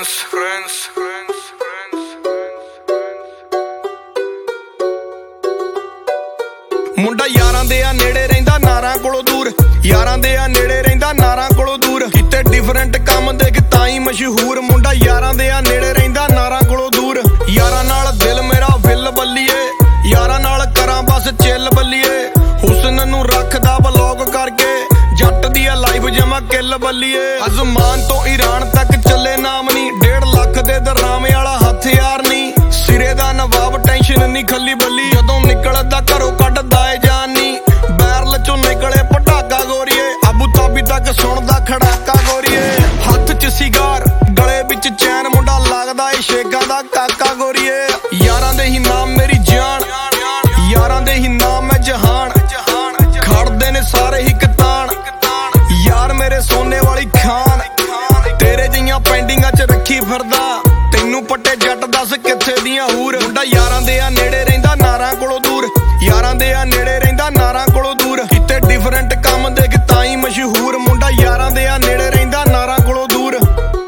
ਮੁੰਡਾ ਯਾਰਾਂ ਦੇ ਆ ਨੇੜੇ ਰਹਿੰਦਾ ਨਾਰਾਂ ਕੋਲੋਂ ਦੂਰ, ਯਾਰਾਂ ਦੇ ਆ ਨੇੜੇ ਰਹਿੰਦਾ ਨਾਰਾਂ ਕੋਲੋਂ ਦੂਰ, ਕਿਤੇ ਡਿਫਰੈਂਟ ਕੰਮ ਦੇਖ ਤਾਂ ਹੀ ਮਸ਼ਹੂਰ। ਮੁੰਡਾ ਯਾਰਾਂ ਦੇ ਆ ਨੇੜੇ ਰਹਿੰਦਾ ਨਾਰਾਂ ਕੋਲੋਂ ਦੂਰ, ਯਾਰਾਂ ਨਾਲ ਦਿਲ ਮੇਰਾ ਵਿਲ ਬੱਲੀਏ, ਯਾਰਾਂ ਨਾਲ ਕਰਾਂ ਬਸ ਚਿੱਲ ਬੱਲੀਏ। ਹੁਸਨ ਨੂੰ ਰੱਖਦਾ ਬਲੌਗ ਕਰਕੇ, ਜੱਟ ਦੀ ਆ ਲਾਈਫ ਜਮਾ ਕਿੱਲ ਬੱਲੀਏ। ਅਜ਼ਮਾਨ ਤੋਂ ਈਰਾਨ ਤੱਕ ਚੱਲੇ ਨਾਮ ਨੀ, 1.5 ਲੱਖ ਦੇ ਦਰਾਮੇ ਵਾਲਾ ਹਥਿਆਰ ਨੀ, ਸਿਰੇ ਦਾ ਨਵਾਬ ਟੈਨਸ਼ਨ ਨੀ ਖੱਲੀ ਬੱਲੀ, ਜਦੋਂ ਨਿਕਲਦਾ ਘਰੋਂ ਕੱਢਦਾ ਏ ਜਾਨ ਨੀ। ਬੈਰਲ ਚੋਂ ਨਿਕਲੇ ਪਟਾਕਾ ਗੋਰੀਏ, ਅਬੂ ਤਾਬੀ ਤੱਕ ਸੁਣਦਾ ਖੜਾਕਾ ਗੋਰੀਏ। ਹੱਥ ਚ ਸਿਗਾਰ ਗਲੇ ਵਿੱਚ ਚੈਨ, ਮੁੰਡਾ ਲੱਗਦਾ ਏ ਸ਼ੇਖਾਂ ਦਾ ਕਾਕਾ ਗੋਰੀਏ। ਯਾਰਾਂ ਦੇ ਹੀ ਨਾਮ ਮੇਰੀ ਜਾਨ, ਯਾਰਾਂ ਦੇ ਹੀ ਨਾਮ ਮੈਂ ਜਹਾਨ, ਖੜਦੇ ਨੇ ਸਾਰੇ ਹੀ ਕਤਾਨ, ਯਾਰ ਮੇਰੇ ਸੋਨੇ ਵਾਲੀ ਖਾਨ। ਤੇਰੇ ਜਿਹੀਆਂ ਪੈਂਡਿੰਗਾਂ ਚ ਰੱਖੀ ਫਿਰਦਾ, ਤੈਨੂੰ ਪੱਟੇ ਜੱਟ ਦੱਸ ਕਿੱਥੇ ਦੀਆਂ ਹੂਰ। ਮੁੰਡਾ ਯਾਰਾਂ ਦੇ ਆ ਨੇੜੇ ਰਹਿੰਦਾ ਨਾਰਾਂ ਕੋਲੋਂ ਦੂਰ, ਯਾਰਾਂ ਦੇ ਆ ਨੇੜੇ ਰਹਿੰਦਾ ਨਾਰਾਂ ਕੋਲੋਂ ਦੂਰ, ਕਿਤੇ ਡਿਫਰੈਂਟ ਕੰਮ ਦੇਖ ਤਾਂ ਹੀ ਮਸ਼ਹੂਰ। ਮੁੰਡਾ ਯਾਰਾਂ ਦੇ ਆ ਨੇੜੇ ਰਹਿੰਦਾ ਨਾਰਾਂ ਕੋਲੋਂ ਦੂਰ।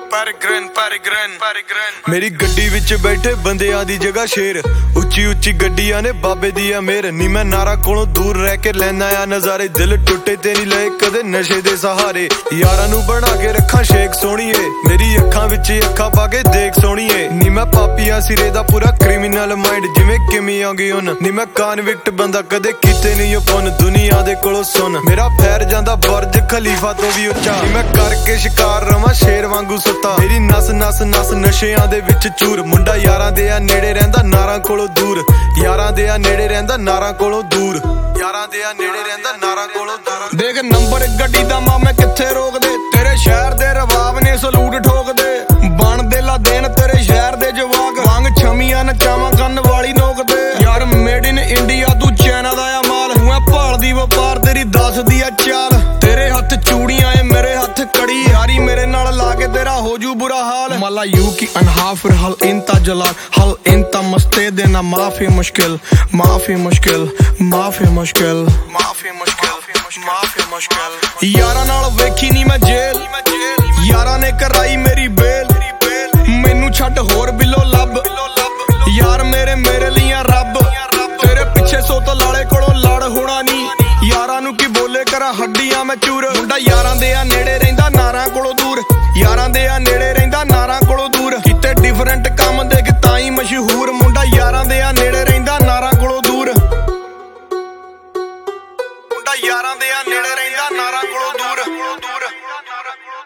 ਮੇਰੀ ਗੱਡੀ ਵਿੱਚ ਬੈਠੇ ਬੰਦਿਆਂ ਦੀ ਜਗ੍ਹਾ ਸ਼ੇਰ, ਉੱਚੀ ਉੱਚੀ ਗੱਡੀਆਂ ਨੇ ਬਾਬੇ ਦੀ ਆ ਮੇਰ ਨੀ। ਮੈਂ ਨਾਰਾਂ ਕੋਲੋਂ ਦੂਰ ਰਹਿ ਕੇ ਲੈਂਦਾ ਆ ਨਜ਼ਾਰੇ, ਦਿਲ ਟੁੱਟੇ ਤੇ ਨਹੀਂ ਲਏ ਕਦੇ ਨਸ਼ੇ ਦੇ ਸਹਾਰੇ। ਯਾਰਾਂ ਨੂੰ ਬਣਾ ਕੇ ਰੱਖਾਂ ਸ਼ੇਖ ਸੋਹਣੀਏ, ਮੇਰੀ ਅੱਖਾਂ ਵਿੱਚ ਅੱਖਾਂ ਪਾ ਕੇ ਦੇਖ ਸੋਹਣੀਏ ਨੀ। ਮੈਂ ਪਾਪੀਆ ਸਿਰੇ ਦਾ ਪੂਰਾ ਕ੍ਰਿਮੀਨਲ ਮਾਈਂਡ, ਜਿਵੇਂ ਕਿਮੀ ਆਉਂਗੀ ਹੁਣ ਨੀ। ਮੈਂ ਕਾਨਵਿਕਟ ਬੰਦਾ ਕਦੇ ਕੀਤੇ ਨਹੀਂ ਉਹ ਪੁੰਨ, ਦੁਨੀਆ ਦੇ ਕੋਲੋਂ ਸੁਣ ਮੇਰਾ ਫੈਰ ਜਾਂਦਾ ਬੁਰਜ ਖਲੀਫਾ ਤੋਂ ਵੀ ਉੱਚਾ। ਮੈਂ ਕਰਕੇ ਸ਼ਿਕਾਰ ਰਵਾਂ ਸ਼ੇਰ ਵਾਂਗੂ ਸੁੱਤਾ, ਮੇਰੀ ਨਸ ਨਸ ਨਸ ਨਸ਼ਿਆਂ ਦੇ ਵਿੱਚ ਚੂਰ। ਮੁੰਡਾ ਯਾਰਾਂ ਦੇ ਆ ਨੇੜੇ ਰਹਿੰਦਾ ਨਾਰਾਂ ਕੋਲੋਂ ਦੂਰ, ਯਾਰਾਂ ਦੇ ਆ ਨੇੜੇ ਰਹਿੰਦਾ ਨਾਰਾਂ ਕੋਲੋਂ ਦੂਰ, ਯਾਰਾਂ ਦੇ ਆ ਨੇੜੇ ਰਹਿੰਦਾ ਨਾਰਾਂ ਕੋਲੋਂ ਦੂਰ। ਦੇਖ ਨੰਬਰ ਗੱਡੀ ਦਾ ਮਾਮੇ ਕਿੱਥੇ ਰੋਕਦੇ, ਤੇਰੇ ਸ਼ਹਿਰ ਦੇ ਰਵਾਬ ਨੇ ਸਲੂਟ ਠੋਕਦੇ, ਬਣਦੇ ਲਾ ਦੇਣ ਤੇਰੇ ਸ਼ਹਿਰ ਦੇ ਜਵਾਕ ਵਾਂਗ ਛਮੀਆਂ ਨਚਾਵਾਂ ਕੰਨ ਵਾਲੀ ਨੋਕਦੇ। ਯਾਰ ਮੇਡ ਇਨ ਇੰਡੀਆ ਤੂੰ ਚਾਈਨਾ ਦਾ ਆ ਮਾਲ, ਹੂੰ ਭਾਲਦੀ ਵਪਾਰ ਤੇਰੀ ਦੱਸਦੀ ਆ ਚਾਲ। ਤੇਰੇ ਹੱਥ ਚੂੜੀਆਂ ਏ ਮੇਰੇ ਹੱਥ ਕੜੀ, ਯਾਰੀ ਮੇਰੇ ਨਾਲ ਲਾ ਕੇ ਤੇਰਾ ਹੋ ਜੂ ਬੁਰਾ ਹਾਲ। ਮਲਾ ਯੂ ਕੀ ਅਨਹਾਫਰ ਹਲ ਇੰਤਾ ਜਲਾਲ, ਹਲ ਇੰਤਾ ਮਸਤੇ ਦੇਣਾ ਮਾਫੀ ਮੁਸ਼ਕਿਲ, ਮਾਫੀ ਮੁਸ਼ਕਿਲ, ਮਾਫੀ ਮੁਸ਼ਕਿਲ, ਮਾਫੀ ਮੁਸ਼ਕਿਲ, ਮਾਫੀ ਮੁਸ਼ਕਿਲ। ਯਾਰਾਂ ਨਾਲ ਵੇਖੀ ਨੀ ਮੈਂ ਜੇ